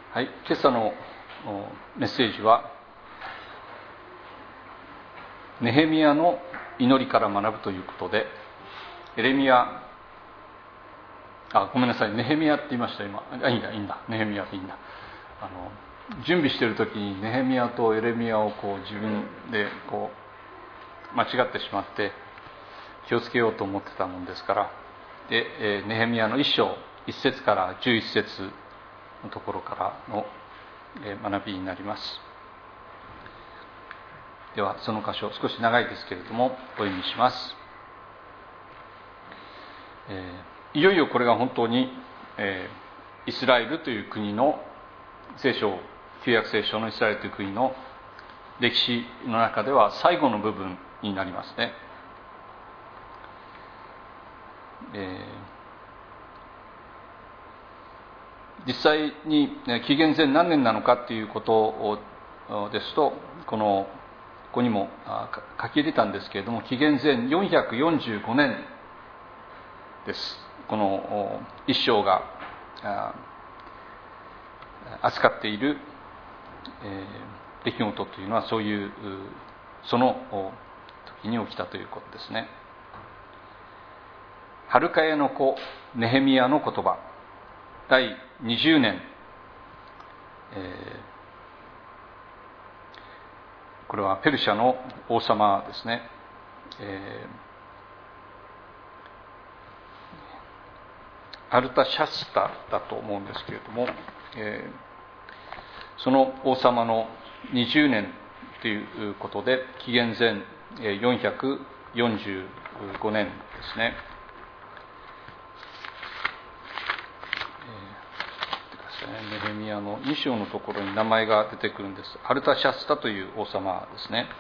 はい、今朝のメッセージはネヘミヤの祈りから学ぶということで、ネヘミヤって言いました今。いいんだネヘミヤでいいんだ。準備している時にネヘミヤとエレミヤを自分で間違ってしまって気をつけようと思ってたもんですから、でネヘミヤの1章1節から11節のところからの学びになります。ではその箇所、少し長いですけれどもお読みします。いよいよこれが本当に、イスラエルという国の聖書、旧約聖書のイスラエルという国の歴史の中では最後の部分になりますね。実際に紀元前何年なのかということですと、ここにも書き入れたんですけれども、紀元前445年です。この一章が扱っている出来事というのはその時に起きたということですね。ハルカヤの子ネヘミヤの言葉、第20年、これはペルシャの王様ですね。アルタシャスタだと思うんですけれども、その王様の20年ということで、紀元前445年ですね。ネヘミヤの2章のところに名前が出てくるんです。アルタシャスタという王様ですね。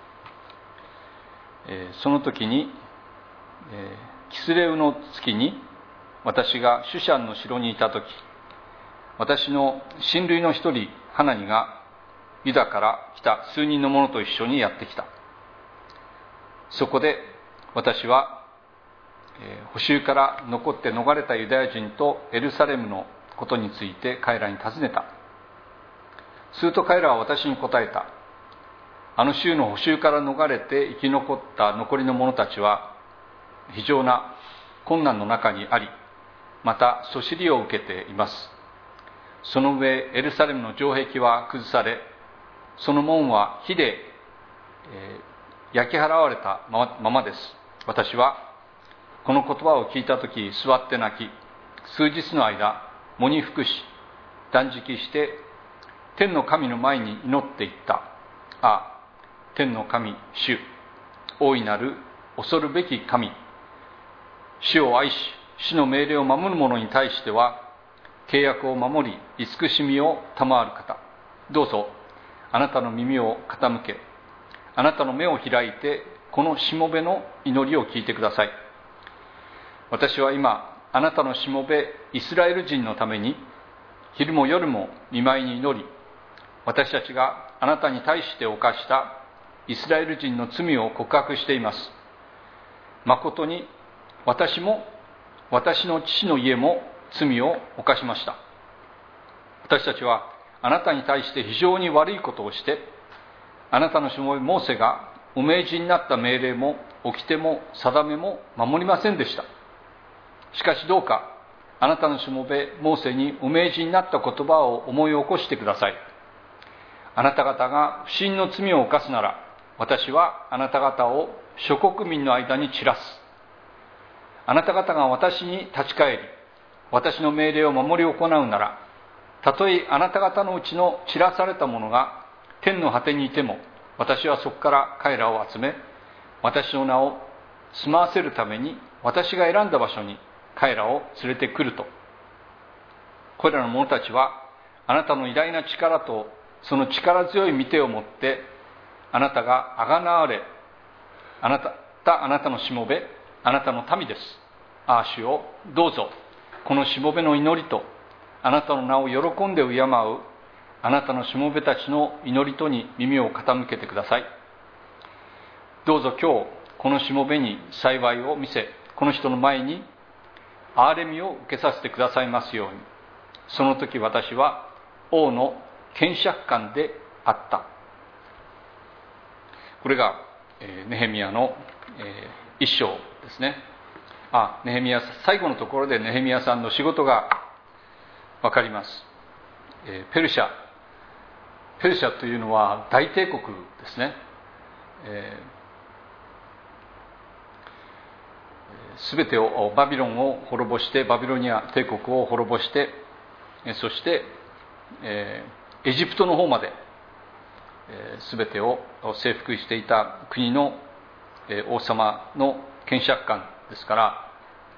その時に、キスレウの月に私がシュシャンの城にいた時、私の親類の一人ハナニがユダから来た数人の者と一緒にやってきた。そこで私は、捕囚から残って逃れたユダヤ人とエルサレムのことについて彼らに尋ねた。すると彼らは私に答えた。あの州の捕囚から逃れて生き残った残りの者たちは非常な困難の中にあり、またそしりを受けています。その上エルサレムの城壁は崩され、その門は火で、焼き払われたままです。私はこの言葉を聞いたとき座って泣き、数日の間喪に服し断食して天の神の前に祈っていった。ああ、天の神主、大いなる恐るべき神、主を愛し主の命令を守る者に対しては契約を守り慈しみを賜る方、どうぞあなたの耳を傾け、あなたの目を開いてこのしもべの祈りを聞いてください。私は今あなたのしもべイスラエル人のために昼も夜も見舞いに祈り、私たちがあなたに対して犯したイスラエル人の罪を告白しています。誠に私も私の父の家も罪を犯しました。私たちはあなたに対して非常に悪いことをして、あなたのしもべモーセがお命じになった命令も掟も定めも守りませんでした。しかしどうかあなたのしもべモーセにお命じになった言葉を思い起こしてください。あなた方が不信の罪を犯すなら、私はあなた方を諸国民の間に散らす。あなた方が私に立ち返り、私の命令を守り行うなら、たとえあなた方のうちの散らされた者が天の果てにいても、私はそこから彼らを集め、私の名を住まわせるために私が選んだ場所に彼らを連れてくると。これらの者たちはあなたの偉大な力とその力強い御手をもってあなたがあがなわれ、あなたのしもべ、あなたの民です。ああ主よ、どうぞこのしもべの祈りとあなたの名を喜んで敬うあなたのしもべたちの祈りとに耳を傾けてください。どうぞ今日このしもべに幸いを見せ、この人の前に憐れみを受けさせてくださいますように。その時私は王の検釈官であった。これがネヘミヤの一章ですね。ネヘミヤ、最後のところでネヘミヤさんの仕事が分かります。ペルシャというのは大帝国ですね。すべてをバビロンを滅ぼして、バビロニア帝国を滅ぼして、そしてエジプトの方まですべてを征服していた国の王様の検釈官ですから、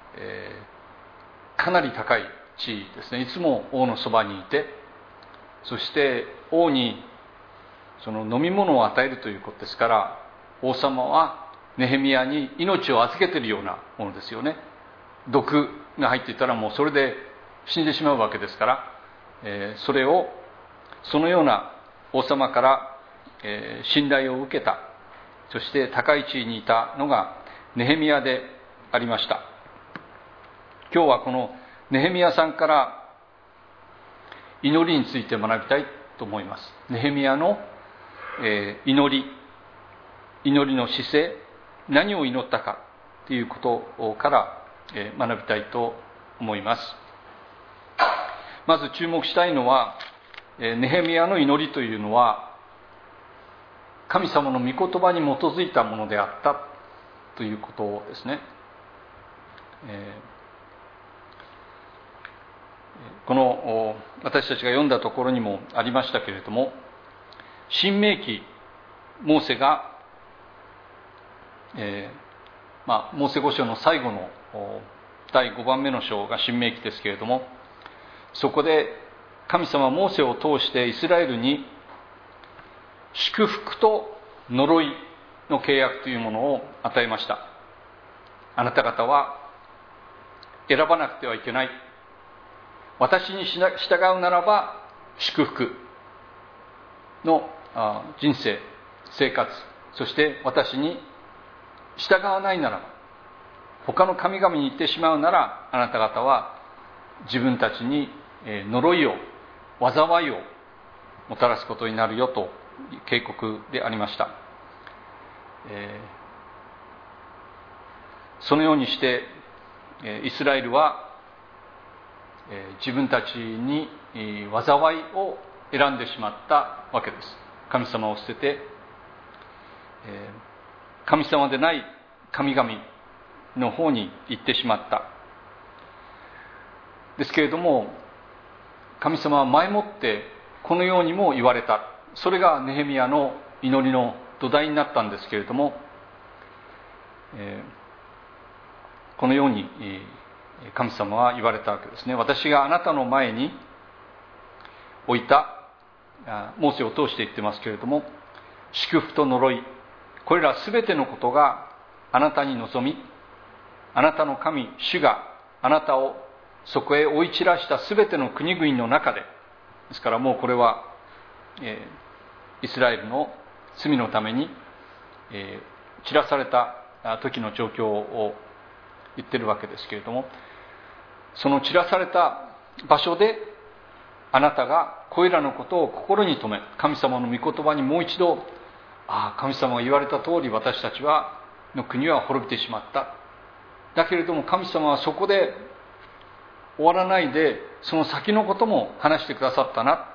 かなり高い地位ですね。いつも王のそばにいて、そして王にその飲み物を与えるということですから、王様はネヘミヤに命を預けているようなものですよね。毒が入っていたらもうそれで死んでしまうわけですから、そのような王様から信頼を受けた、そして高い地位にいたのがネヘミヤでありました。今日はこのネヘミヤさんから祈りについて学びたいと思います。ネヘミヤの祈りの姿勢、何を祈ったかということから学びたいと思います。まず注目したいのは、ネヘミヤの祈りというのは神様の御言葉に基づいたものであったということですね。この私たちが読んだところにもありましたけれども、申命記、モーセが、モーセ五章の最後の第5番目の章が申命記ですけれども、そこで神様はモーセを通してイスラエルに祝福と呪いの契約というものを与えました。あなた方は選ばなくてはいけない。私に従うならば祝福の人生、生活、そして私に従わないならば、他の神々に行ってしまうなら、あなた方は自分たちに呪いを、災いをもたらすことになるよと警告でありました。そのようにしてイスラエルは自分たちに災いを選んでしまったわけです。神様を捨てて神様でない神々の方に行ってしまった。ですけれども、神様は前もってこのようにも言われた。それがネヘミヤの祈りの土台になったんですけれども、このように神様は言われたわけですね。私があなたの前に置いた、モーセを通して言ってますけれども、祝福と呪い、これらすべてのことがあなたに望み、あなたの神主があなたをそこへ追い散らしたすべての国々の中で、ですからもうこれは、イスラエルの罪のために、散らされた時の状況を言ってるわけですけれども、その散らされた場所であなたがこれらのことを心に留め、神様の御言葉にもう一度、神様が言われた通り私たちの国は滅びてしまった。だけれども神様はそこで終わらないで、その先のことも話してくださったな。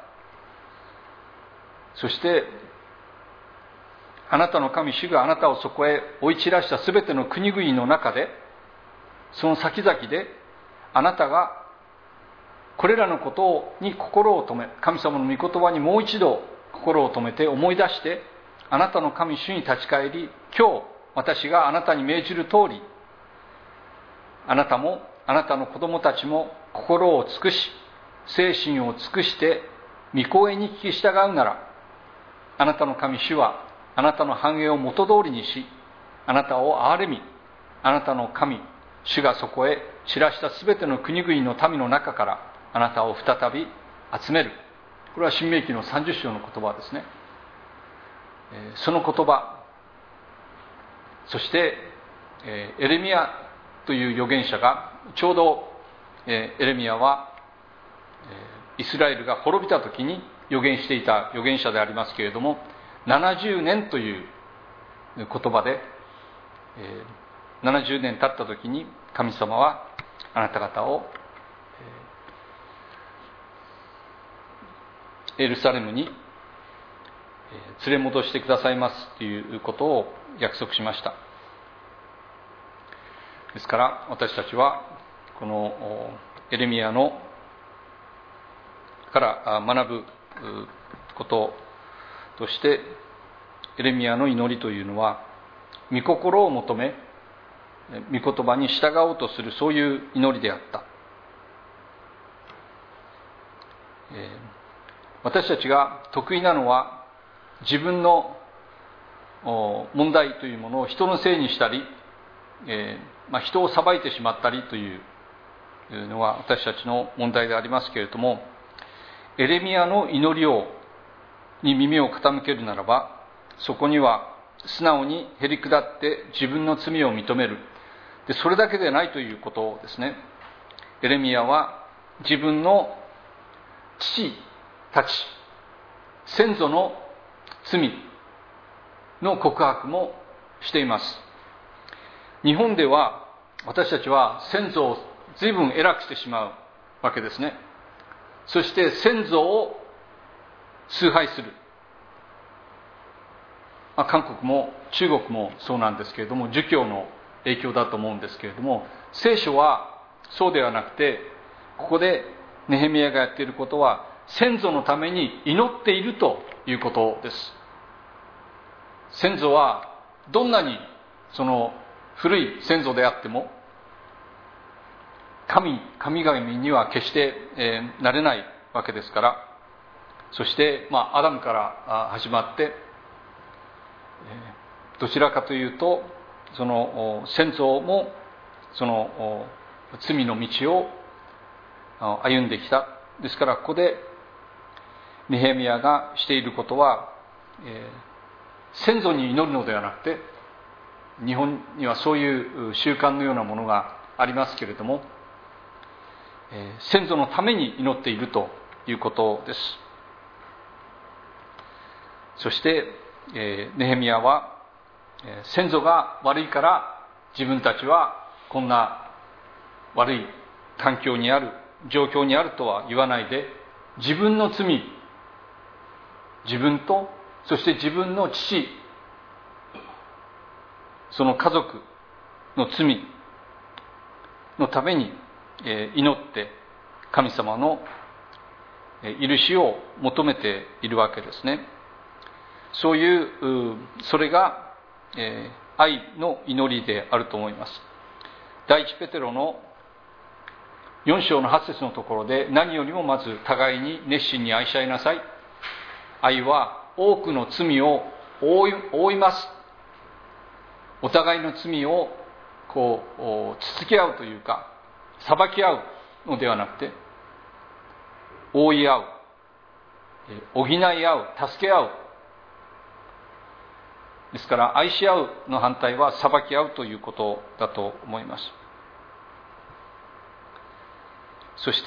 そしてあなたの神主があなたをそこへ追い散らしたすべての国々の中で、その先々であなたがこれらのことに心を留め、神様の御言葉にもう一度心を留めて思い出して、あなたの神主に立ち返り、今日私があなたに命じる通り、あなたもあなたの子供たちも心を尽くし、精神を尽くして御声に聞き従うなら、あなたの神主はあなたの繁栄を元通りにし、あなたを憐れみ、あなたの神主がそこへ散らしたすべての国々の民の中からあなたを再び集める。これは申命記の30章の言葉ですね。その言葉、そしてエレミヤという預言者が、ちょうどエレミヤはイスラエルが滅びた時に預言していた預言者でありますけれども、70年という言葉で、70年経った時に神様はあなた方をエルサレムに連れ戻してくださいますということを約束しました。ですから私たちはこのエレミヤのから学ぶこととして、エレミヤの祈りというのは御心を求め御言葉に従おうとする、そういう祈りであった。私たちが得意なのは自分の問題というものを人のせいにしたり、人を裁いてしまったりというのは私たちの問題でありますけれども、エレミヤの祈りに耳を傾けるならば、そこには素直にへり下って自分の罪を認める。で、それだけでないということですね。エレミヤは自分の父たち、先祖の罪の告白もしています。日本では私たちは先祖を随分偉くしてしまうわけですね。そして先祖を崇拝する。韓国も中国もそうなんですけれども、儒教の影響だと思うんですけれども、聖書はそうではなくて、ここでネヘミヤがやっていることは先祖のために祈っているということです。先祖はどんなにその古い先祖であっても神々には決して、なれないわけですから、そして、アダムから始まって、どちらかというとその先祖もその罪の道を歩んできた。ですからここでネヘミヤがしていることは、先祖に祈るのではなくて、日本にはそういう習慣のようなものがありますけれども、先祖のために祈っているということです。そして、ネヘミヤは先祖が悪いから自分たちはこんな悪い環境にある、状況にあるとは言わないで、自分の罪、自分とそして自分の父、その家族の罪のために祈って神様の許しを求めているわけですね。そういうそれが愛の祈りであると思います。第一ペテロの4章の8節のところで、何よりもまず互いに熱心に愛し合いなさい。愛は多くの罪を覆います。お互いの罪をつつき合うというか、裁き合うのではなくて、覆い合う、補い合う、助け合う。ですから愛し合うの反対は裁き合うということだと思います。そして、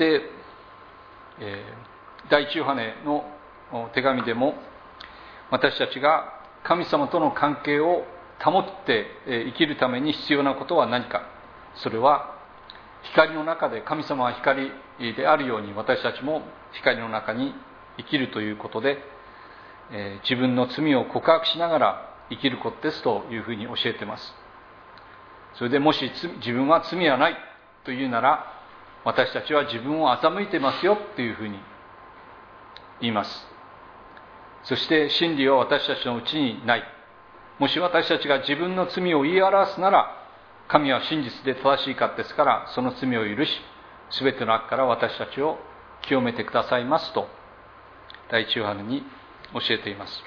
第一ヨハネの手紙でも、私たちが神様との関係を保って生きるために必要なことは何か。それは光の中で、神様は光であるように私たちも光の中に生きるということで、自分の罪を告白しながら生きることですというふうに教えています。それでもし自分は罪はないというなら、私たちは自分を欺いてますよというふうに言います。そして真理は私たちのうちにない。もし私たちが自分の罪を言い表すなら、神は真実で正しい方ですから、その罪を許し、すべての悪から私たちを清めてくださいますと、第一ヨハネに教えています。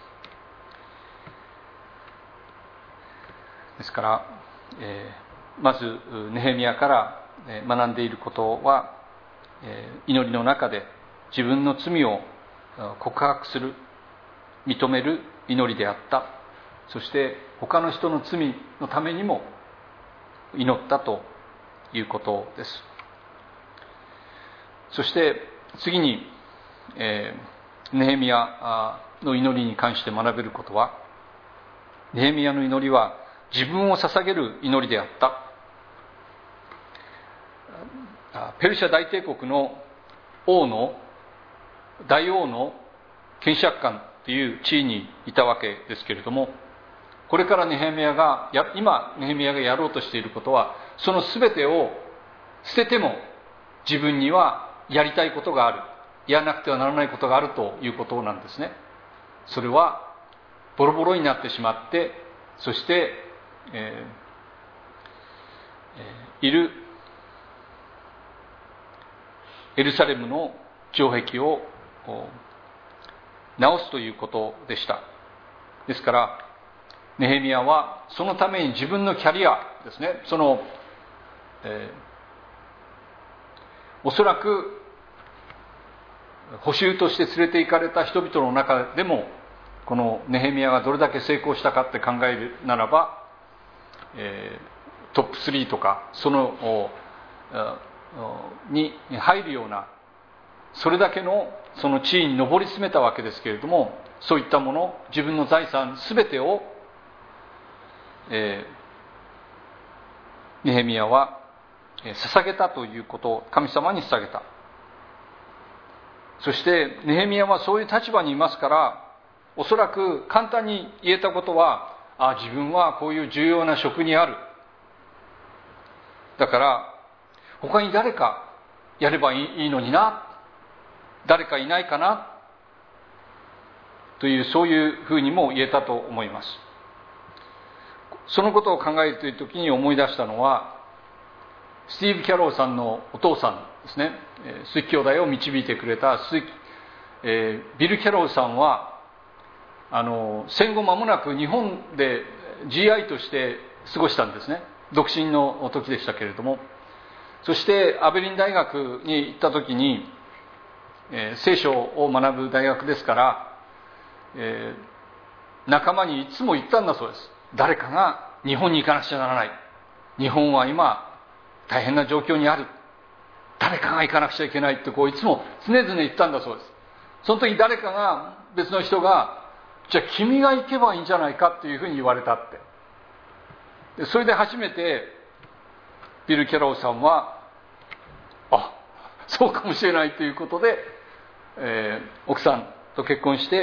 ですから、まずネヘミヤから学んでいることは、祈りの中で自分の罪を告白する、認める祈りであった。そして他の人の罪のためにも祈ったということです。そして次にネヘミヤの祈りに関して学べることは、ネヘミヤの祈りは自分を捧げる祈りであった。ペルシャ大帝国の大王の検察官という地位にいたわけですけれども、これから今ネヘミヤがやろうとしていることは、その全てを捨てても自分にはやりたいことがある、やらなくてはならないことがあるということなんですね。それはボロボロになってしまって、そして、いるエルサレムの城壁を直すということでした。ですからネヘミヤはそのために自分のキャリアですね、おそらく捕囚として連れて行かれた人々の中でも、このネヘミヤがどれだけ成功したかって考えるならば、トップ3とかに入るような、それだけのその地位に上り詰めたわけですけれども、そういったもの、自分の財産全てを、ネヘミヤは捧げたということを、神様に捧げた。そしてネヘミヤはそういう立場にいますから、おそらく簡単に言えたことは、自分はこういう重要な職にある、だから他に誰かやればいいのにな、誰かいないかなという、そういうふうにも言えたと思います。そのことを考えているときに思い出したのは、スティーブ・キャローさんのお父さんですね、鈴木兄弟を導いてくれたビル・キャローさんは、戦後間もなく日本で GI として過ごしたんですね。独身の時でしたけれども、そしてアベリン大学に行った時に、聖書を学ぶ大学ですから、仲間にいつも言ったんだそうです。誰かが日本に行かなくちゃならない、日本は今大変な状況にある、誰かが行かなくちゃいけないって、いつも常々言ったんだそうです。その時誰かが、別の人が、じゃあ君が行けばいいんじゃないかっていうふうに言われたって。でそれで初めてビル・キャローさんは、そうかもしれないということで、奥さんと結婚して、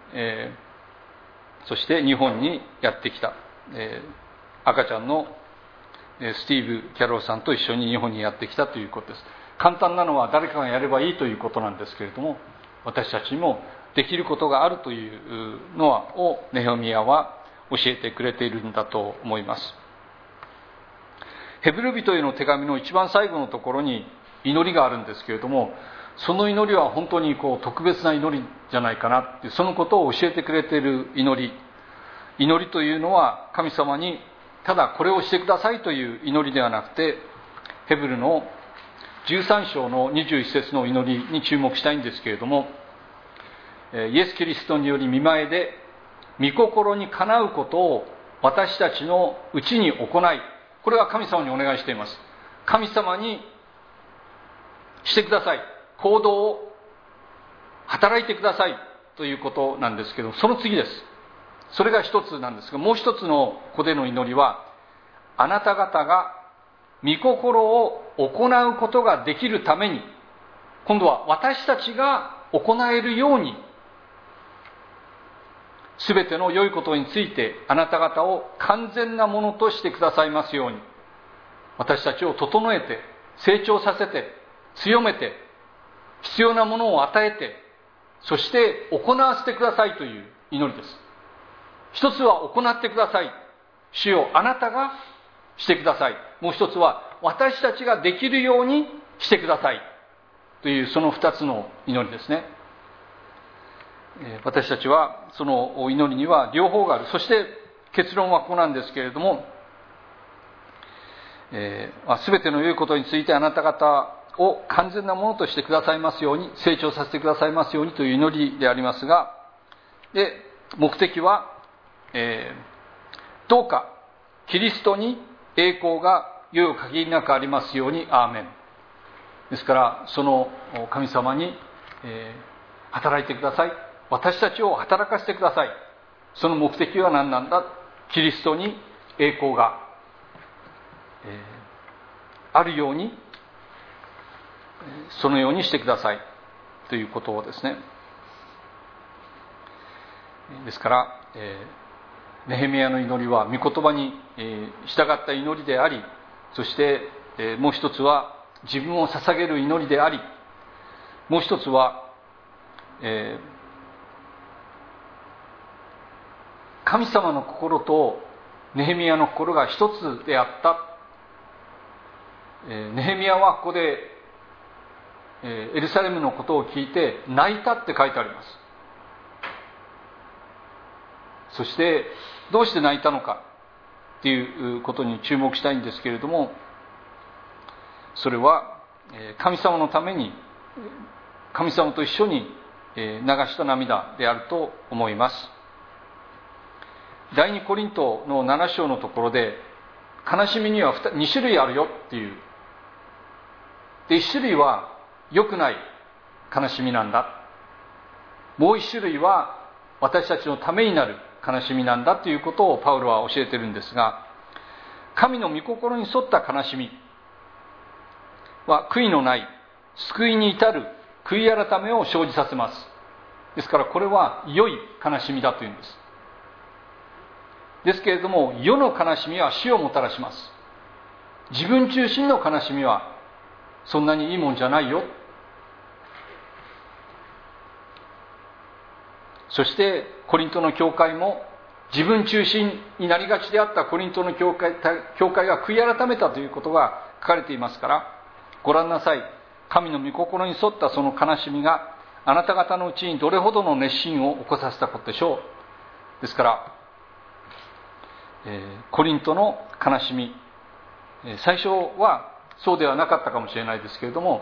そして日本にやってきた、赤ちゃんのスティーブ・キャローさんと一緒に日本にやってきたということです。簡単なのは誰かがやればいいということなんですけれども、私たちにもできることがあるというのをネヘミヤは教えてくれているんだと思います。ヘブル人への手紙の一番最後のところに祈りがあるんですけれども、その祈りは本当に特別な祈りじゃないかなって、そのことを教えてくれている祈りというのは、神様にただこれをしてくださいという祈りではなくて、ヘブルの13章の21節の祈りに注目したいんですけれども、イエス・キリストにより御前で御心にかなうことを私たちのうちに行い、これは神様にお願いしています。神様にしてください、行動を働いてくださいということなんですけど、その次です。それが一つなんですが、もう一つのここでの祈りは、あなた方が御心を行うことができるために、今度は私たちが行えるように、すべての良いことについてあなた方を完全なものとしてくださいますように、私たちを整えて、成長させて、強めて、必要なものを与えて、そして行わせてくださいという祈りです。一つは行ってください、主よあなたがしてください。もう一つは私たちができるようにしてくださいという、その二つの祈りですね。私たちはその祈りには両方がある。そして結論はここなんですけれども、すべての良いことについてあなた方を完全なものとしてくださいますように、成長させてくださいますようにという祈りでありますが、で目的は、どうかキリストに栄光が世よ限りなくありますように、アーメン。ですからその神様に働いてください、私たちを働かせてください。その目的は何なんだ。キリストに栄光が、あるように、そのようにしてくださいということをですね。ですから、ネヘミヤの祈りは御言葉に従った祈りであり、そしてもう一つは自分を捧げる祈りであり、もう一つは神様の心とネヘミヤの心が一つであった。ネヘミヤはここでエルサレムのことを聞いて泣いたって書いてあります。そしてどうして泣いたのかっていうことに注目したいんですけれども、それは神様のために、神様と一緒に流した涙であると思います。第二コリントの7章のところで、悲しみには2種類あるよっていう。で、1種類は良くない悲しみなんだ。もう1種類は私たちのためになる悲しみなんだということをパウロは教えているんですが、神の御心に沿った悲しみは悔いのない救いに至る悔い改めを生じさせます。ですからこれは良い悲しみだというんです。ですけれども、世の悲しみは死をもたらします。自分中心の悲しみはそんなにいいもんじゃないよ。そしてコリントの教会も自分中心になりがちであったコリントの教会が悔い改めたということが書かれていますから、ご覧なさい。神の御心に沿ったその悲しみがあなた方のうちにどれほどの熱心を起こさせたことでしょう。ですから、コリントの悲しみ、最初はそうではなかったかもしれないですけれども、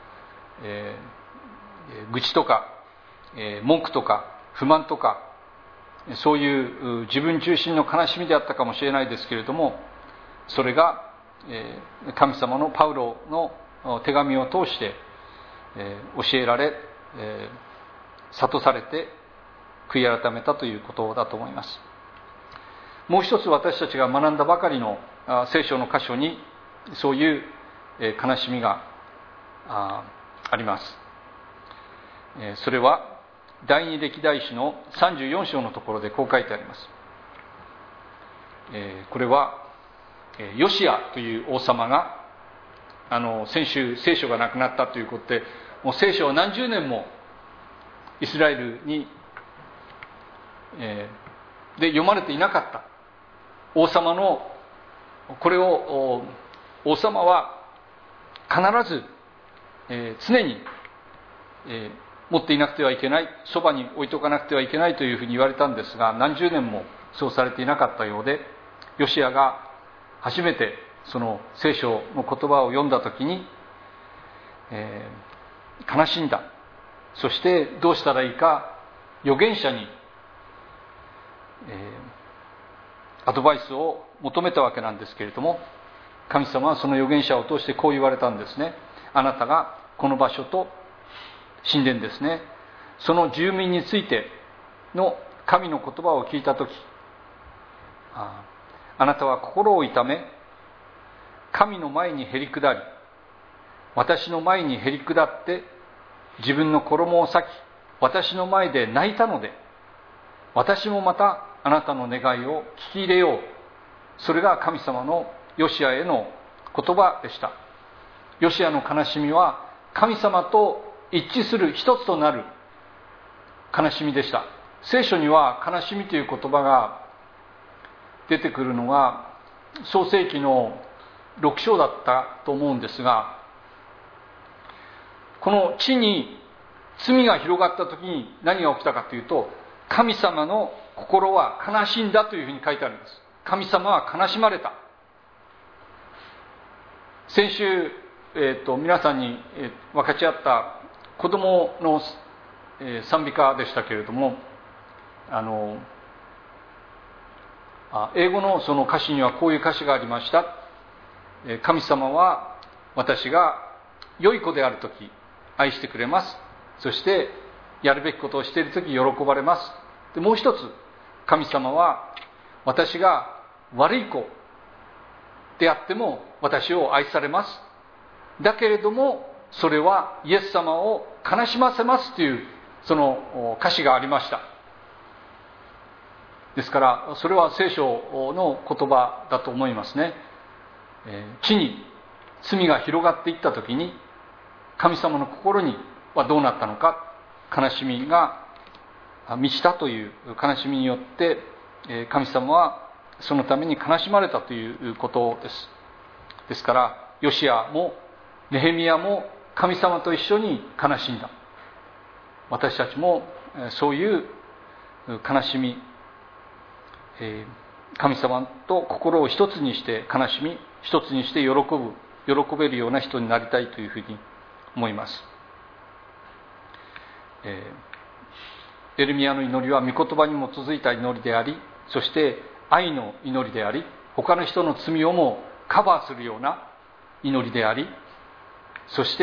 愚痴とか、文句とか不満とか、そういう自分中心の悲しみであったかもしれないですけれども、それが神様のパウロの手紙を通して教えられ、諭されて悔い改めたということだと思います。もう一つ私たちが学んだばかりの聖書の箇所にそういう悲しみがあります。それは第二歴代史の34章のところでこう書いてあります。これはヨシアという王様が先週聖書がなくなったということで、もう聖書は何十年もイスラエルに、で読まれていなかった王様のこれを王様は必ず、常に、持っていなくてはいけない、そばに置いておかなくてはいけないというふうに言われたんですが、何十年もそうされていなかったようで、ヨシアが初めてその聖書の言葉を読んだときに、悲しんだ。そしてどうしたらいいか預言者に、アドバイスを求めたわけなんですけれども、神様はその預言者を通してこう言われたんですね。あなたがこの場所と神殿ですね、その住民についての神の言葉を聞いたとき、あなたは心を痛め、神の前にへり下り、私の前にへり下って自分の衣を裂き、私の前で泣いたので、私もまたあなたの願いを聞き入れよう。それが神様のヨシアへの言葉でした。ヨシアの悲しみは神様と一致する、一つとなる悲しみでした。聖書には悲しみという言葉が出てくるのが創世記の6章だったと思うんですが、この地に罪が広がった時に何が起きたかというと、神様の心は悲しんだというふうに書いてあるんです。神様は悲しまれた。先週、皆さんに分かち合った子供の賛美歌でしたけれども、英語のその歌詞にはこういう歌詞がありました。神様は私が良い子であるとき愛してくれます。 そしてやるべきことをしているとき喜ばれます。でもう一つ、神様は私が悪い子であっても私を愛されます。だけれどもそれはイエス様を悲しませますというその歌詞がありました。ですからそれは聖書の言葉だと思いますね。地に罪が広がっていったときに神様の心にはどうなったのか、悲しみが満ちたという悲しみによって神様はそのために悲しまれたということです。ですからヨシアもネヘミヤも神様と一緒に悲しんだ。私たちもそういう悲しみ、神様と心を一つにして悲しみ、一つにして喜べるような人になりたいというふうに思います。エレミヤの祈りは御言葉に基づいた祈りであり、そして愛の祈りであり、他の人の罪をもカバーするような祈りであり、そして、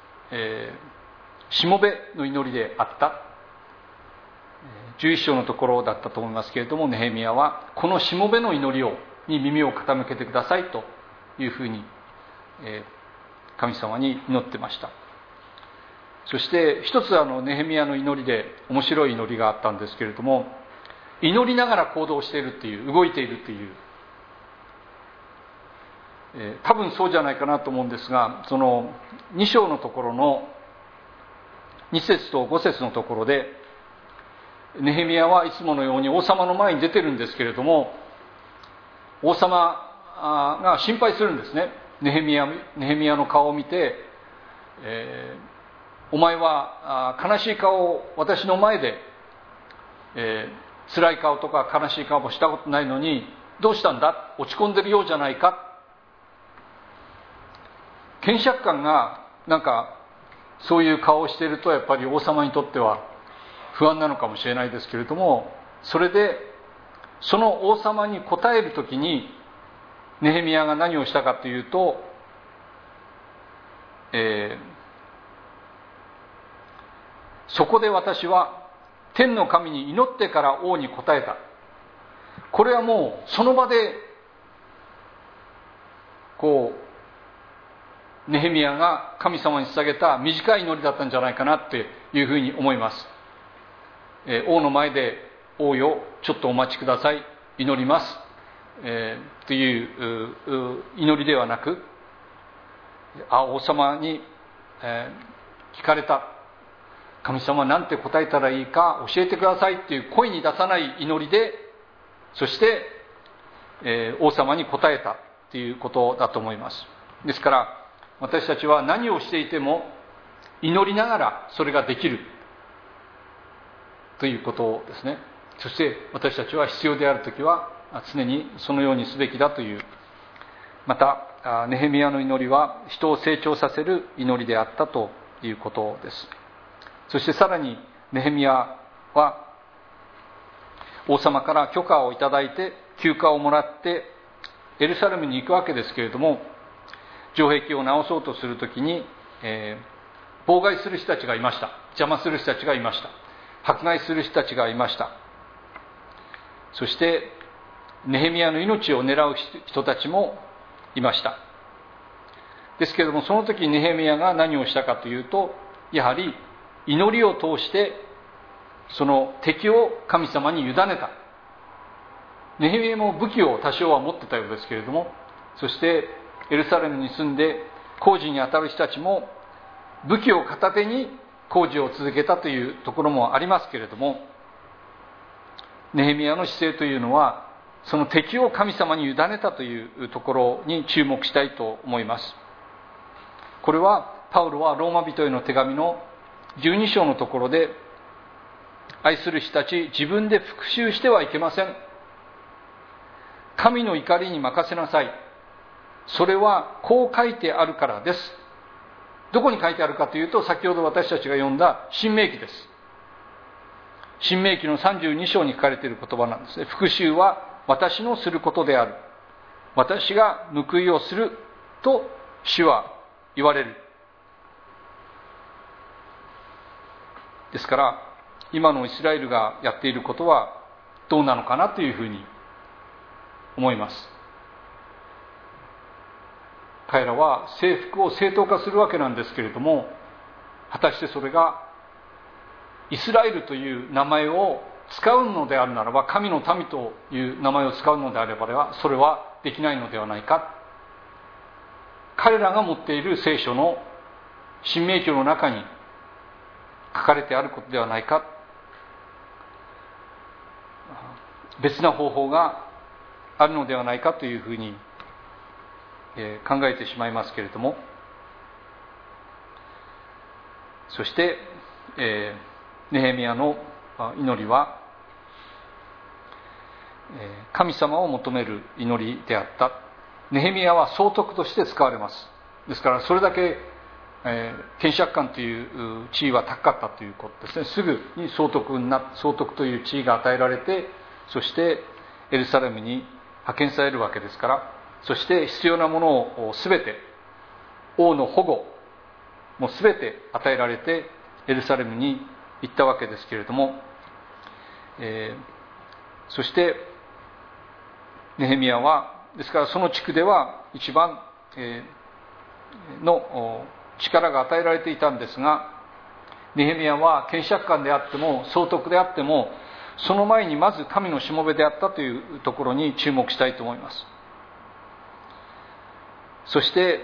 しもべの祈りであった。11章のところだったと思いますけれども、ネヘミヤはこのしもべの祈りに耳を傾けてくださいというふうに、神様に祈ってました。そして一つネヘミヤの祈りで面白い祈りがあったんですけれども、祈りながら行動しているっていう、動いているっていう、多分そうじゃないかなと思うんですが、その2章のところの2節と5節のところで、ネヘミヤはいつものように王様の前に出てるんですけれども、王様が心配するんですね。ネヘミヤの顔を見て、お前は悲しい顔を私の前で、辛い顔とか悲しい顔もしたことないのにどうしたんだ、落ち込んでるようじゃないか。検釈官がなんかそういう顔をしていると、やっぱり王様にとっては不安なのかもしれないですけれども、それでその王様に答えるときにネヘミヤが何をしたかというと、そこで私は天の神に祈ってから王に答えた。これはもうその場でネヘミヤが神様に捧げた短い祈りだったんじゃないかなっていうふうに思います。王の前で、王よちょっとお待ちください、祈ります、という祈りではなく、王様に、聞かれた、神様なんて答えたらいいか教えてくださいっていう声に出さない祈りで、そして、王様に答えたっていうことだと思います。ですから私たちは何をしていても祈りながらそれができるということですね。そして私たちは必要であるときは常にそのようにすべきだという、またネヘミヤの祈りは人を成長させる祈りであったということです。そしてさらにネヘミヤは王様から許可をいただいて休暇をもらってエルサレムに行くわけですけれども、城壁を直そうとするときに、妨害する人たちがいました。邪魔する人たちがいました。迫害する人たちがいました。そしてネヘミヤの命を狙う人たちもいました。ですけれども、その時ネヘミヤが何をしたかというと、やはり祈りを通してその敵を神様に委ねた。ネヘミヤも武器を多少は持ってたようですけれども、そしてエルサレムに住んで工事に当たる人たちも武器を片手に工事を続けたというところもありますけれども、ネヘミヤの姿勢というのはその敵を神様に委ねたというところに注目したいと思います。これはパウロはローマ人への手紙の12章のところで、愛する人たち、自分で復讐してはいけません。神の怒りに任せなさい。それはこう書いてあるからです。どこに書いてあるかというと、先ほど私たちが読んだ申命記です。申命記の32章に書かれている言葉なんですね。復讐は私のすることである。私が報いをすると主は言われる。 ですから今のイスラエルがやっていることはどうなのかなというふうに思います。彼らは征服を正当化するわけなんですけれども、果たしてそれがイスラエルという名前を使うのであるならば、神の民という名前を使うのであれば、それはできないのではないか。彼らが持っている聖書の申命記の中に書かれてあることではないか。別な方法があるのではないかというふうに考えてしまいますけれども、そしてネヘミヤの祈りは神様を求める祈りであった。ネヘミヤは総督として使われます。ですからそれだけ検察官という地位は高かったということですね。すぐに総督という地位が与えられて、そしてエルサレムに派遣されるわけですから、そして必要なものを全て、王の保護も全て与えられてエルサレムに行ったわけですけれども、そしてネヘミヤはですからその地区では一番の力が与えられていたんですが、ネヘミヤは検察官であっても総督であっても、その前にまず神のしもべであったというところに注目したいと思います。そして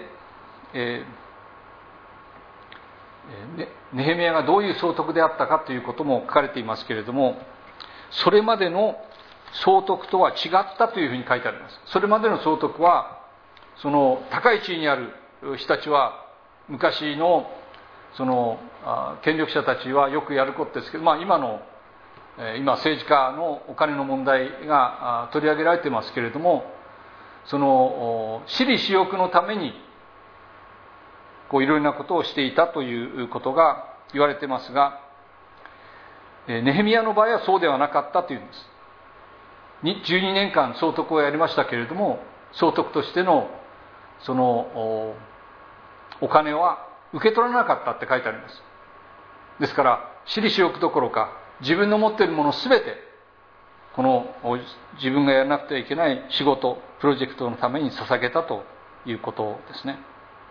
ネヘミヤがどういう総督であったかということも書かれていますけれども、それまでの総督とは違ったというふうに書いてあります。それまでの総督は、その高い地位にある人たちは、昔のその権力者たちはよくやることですけど、今政治家のお金の問題が取り上げられていますけれども、その私利私欲のためにいろいろなことをしていたということが言われていますが、ネヘミヤの場合はそうではなかったというんです。12年間総督をやりましたけれども、総督としてのそのお金は受け取らなかったって書いてあります。ですから私利私欲どころか、自分の持っているものすべてこの自分がやらなくてはいけない仕事、プロジェクトのために捧げたということですね。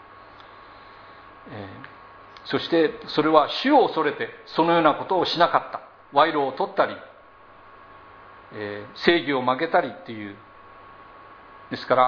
そしてそれは主を恐れてそのようなことをしなかった。賄賂を取ったり、正義を曲げたりっていう。ですから、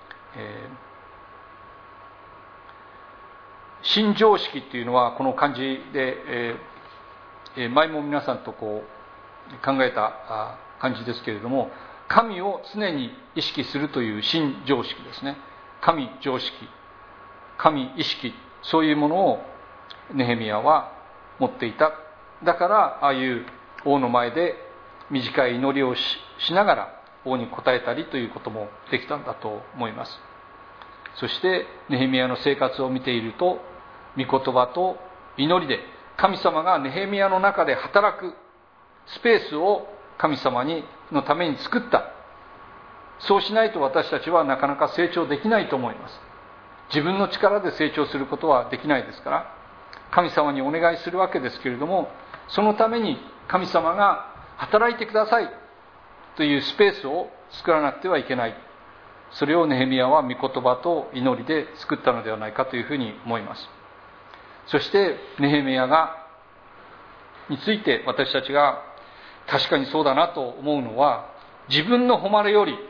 新常識っていうのはこの漢字で、前も皆さんと考えた感じですけれども、神を常に意識するという新常識ですね。神常識、神意識、そういうものをネヘミヤは持っていた。だからああいう王の前で短い祈りを しながら王に答えたりということもできたんだと思います。そしてネヘミヤの生活を見ていると、御言葉と祈りで神様がネヘミヤの中で働くスペースを神様のために作った。そうしないと私たちはなかなか成長できないと思います。自分の力で成長することはできないですから、神様にお願いするわけですけれども、そのために神様が働いてくださいというスペースを作らなくてはいけない。それをネヘミヤは御言葉と祈りで作ったのではないかというふうに思います。そしてネヘミヤについて私たちが確かにそうだなと思うのは、自分の誉れより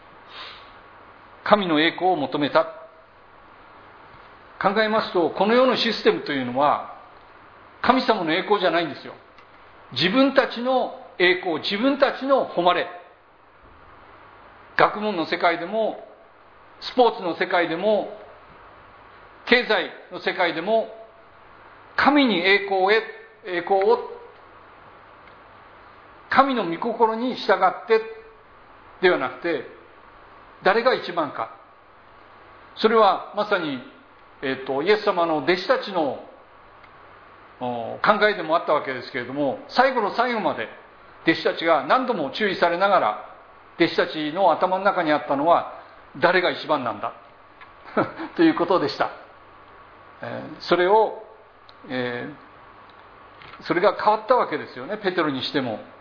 神の栄光を求めた。考えますと、この世のシステムというのは神様の栄光じゃないんですよ。自分たちの栄光、自分たちの誉れ。学問の世界でも、スポーツの世界でも、経済の世界でも、神に栄光を、神の御心に従ってではなくて、誰が一番か。それはまさに、イエス様の弟子たちの考えでもあったわけですけれども、最後の最後まで弟子たちが何度も注意されながら、弟子たちの頭の中にあったのは、誰が一番なんだということでした。それを、 それが変わったわけですよね、ペテロにしても。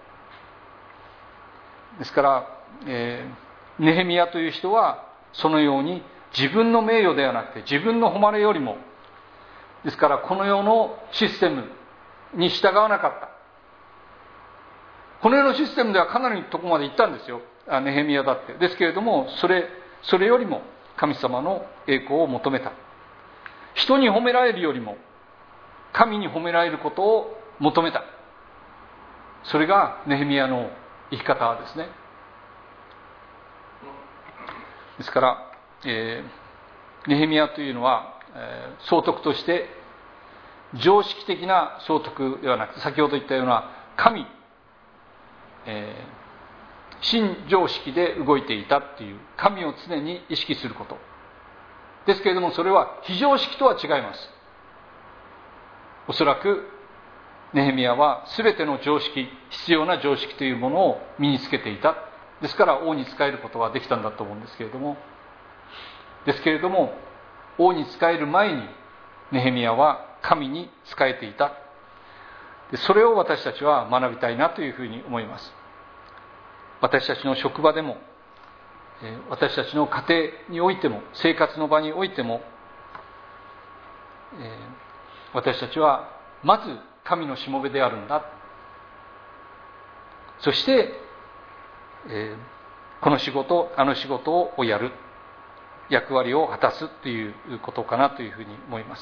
ですから、ネヘミヤという人はそのように自分の名誉ではなくて自分の誉れよりも、ですからこの世のシステムに従わなかった。この世のシステムではかなりのところまで行ったんですよ、ネヘミヤだって。ですけれどもそれよりも神様の栄光を求めた。人に褒められるよりも神に褒められることを求めた。それがネヘミヤの生き方ですね。ですから、ネヘミヤというのは、総督として常識的な総督ではなくて、先ほど言ったような神、新常識で動いていたという神を常に意識することですけれども、それは非常識とは違います。おそらくネヘミヤは全ての常識、必要な常識というものを身につけていた。ですから王に仕えることができたんだと思うんですけれども、王に仕える前にネヘミヤは神に仕えていた。それを私たちは学びたいなというふうに思います。私たちの職場でも、私たちの家庭においても、生活の場においても、私たちはまず神のしもべであるんだ。そして、この仕事、あの仕事をやる、役割を果たすということかなというふうに思います。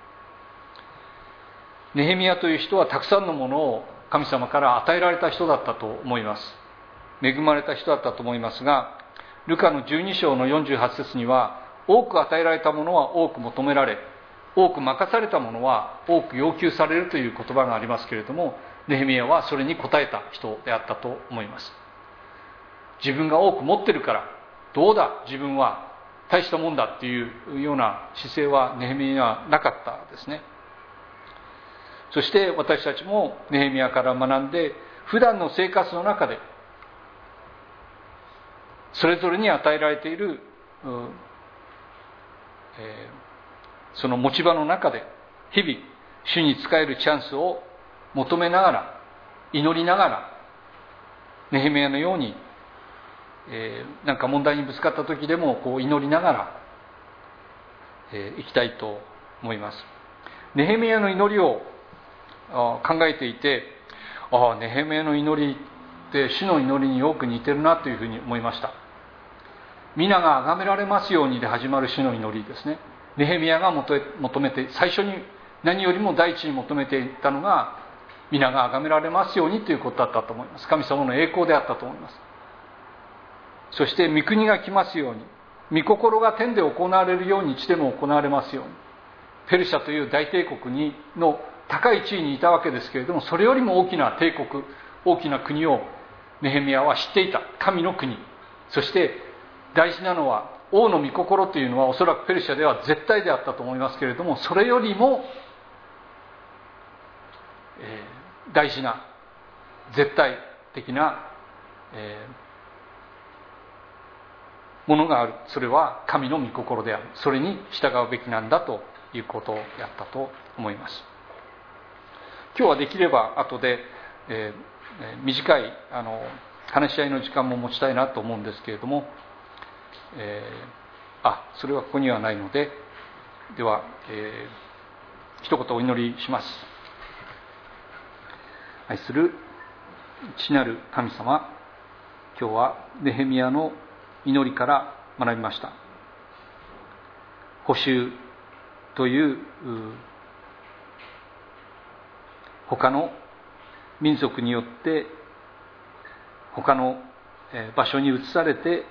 ネヘミヤという人はたくさんのものを神様から与えられた人だったと思います。恵まれた人だったと思いますが、ルカの12章の48節には、多く与えられたものは多く求められ、多く任されたものは多く要求されるという言葉がありますけれども、ネヘミヤはそれに応えた人であったと思います。自分が多く持ってるから、どうだ自分は大したもんだっていうような姿勢はネヘミヤにはなかったですね。そして私たちもネヘミヤから学んで、普段の生活の中でそれぞれに与えられている、その持ち場の中で日々主に仕えるチャンスを求めながら、祈りながら、ネヘミヤのように、なんか問題にぶつかった時でもこう祈りながら、生きたいと思います。ネヘミヤの祈りを考えていて、ネヘミヤの祈りって主の祈りによく似てるなというふうに思いました。皆が崇められますようにで始まる主の祈りですね。ネヘミヤが求めて、最初に何よりも第一に求めていたのが、皆が崇められますようにということだったと思います。神様の栄光であったと思います。そして御国が来ますように、御心が天で行われるように地でも行われますように。ペルシャという大帝国の高い地位にいたわけですけれども、それよりも大きな帝国、大きな国をネヘミヤは知っていた。神の国。そして大事なのは、王の御心というのはおそらくペルシャでは絶対であったと思いますけれども、それよりも、大事な絶対的な、ものがある。それは神の御心である。それに従うべきなんだということをやったと思います。今日はできれば後で、短い話し合いの時間も持ちたいなと思うんですけれども、それはここにはないので、では、一言お祈りします。愛する父なる神様、今日はネヘミヤの祈りから学びました。捕囚という他の民族によって他の場所に移されて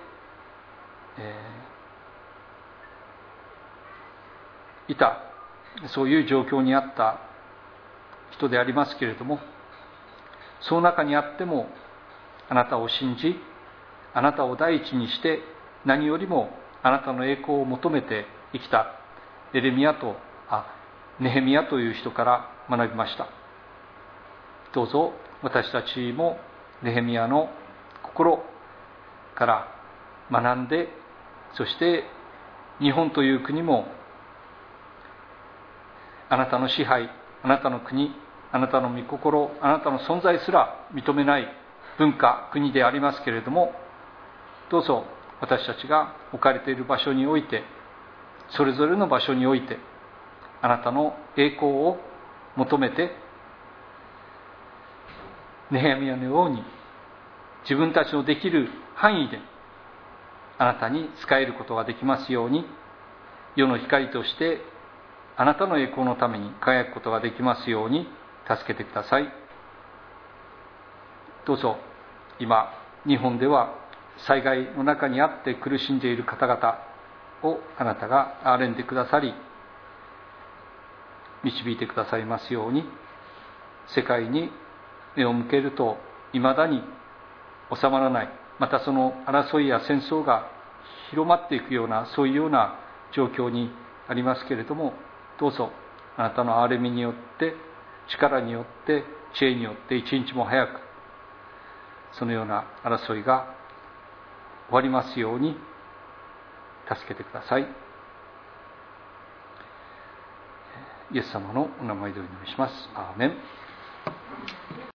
いた、そういう状況にあった人でありますけれども、その中にあってもあなたを信じ、あなたを第一にして、何よりもあなたの栄光を求めて生きたネヘミヤという人から学びました。どうぞ私たちもネヘミヤの心から学んで、そして日本という国もあなたの支配、あなたの国、 あなたの御心、あなたの存在すら認めない文化、国でありますけれども、どうぞ私たちが置かれている場所において、それぞれの場所において、あなたの栄光を求めて、ネヘミヤのように自分たちのできる範囲であなたに仕えることができますように、世の光としてあなたの栄光のために輝くことができますように助けてください。どうぞ今日本では災害の中にあって苦しんでいる方々をあなたが憐れんでくださり、導いてくださいますように、世界に目を向けると未だに収まらない、またその争いや戦争が広まっていくような、そういうような状況にありますけれども、どうぞあなたの憐れみによって、力によって、知恵によって一日も早くそのような争いが終わりますように助けてください。イエス様のお名前でお祈りします。アーメン。